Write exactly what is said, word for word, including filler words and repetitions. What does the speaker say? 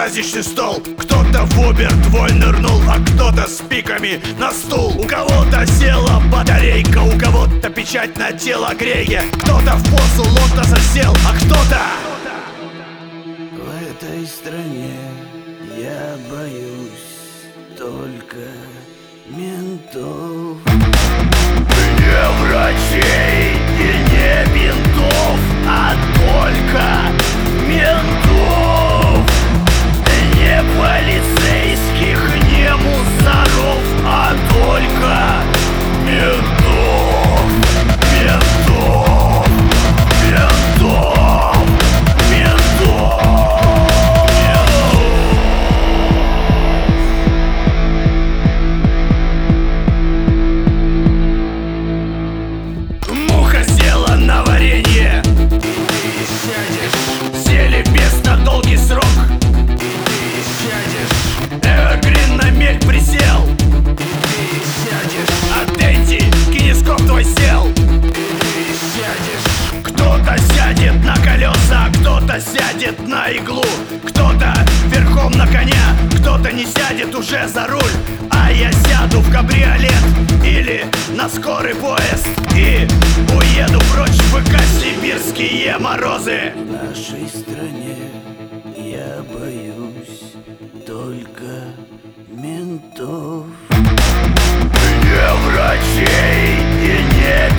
праздничный стол. Кто-то в Uber твой нырнул, а кто-то с пиками на стул. У кого-то села батарейка, у кого-то печать на телогрейке. Кто-то в позу лотоса сел, а кто-то... В этой стране я боюсь только ментов. Не врачей и не бинтов, а только ментов. Не полицейских, не мусоров, а только ментов. Ментов, ментов, ментов, ментов. Муха села на варенье, Ты сядешь, сели без на долгий срок. ты сядешь, Эвергрин на мель присел, ты сядешь, а Дэнди кинескоп твой сел. ты сядешь, Кто-то сядет на колеса, кто-то сядет на иглу, кто-то верхом на коня, кто-то не сядет уже за руль. А я сяду в кабриолет или на скорый поезд и уеду прочь в ВК сибирские морозы. в нашей стране я боюсь только ментов. Не врачей и не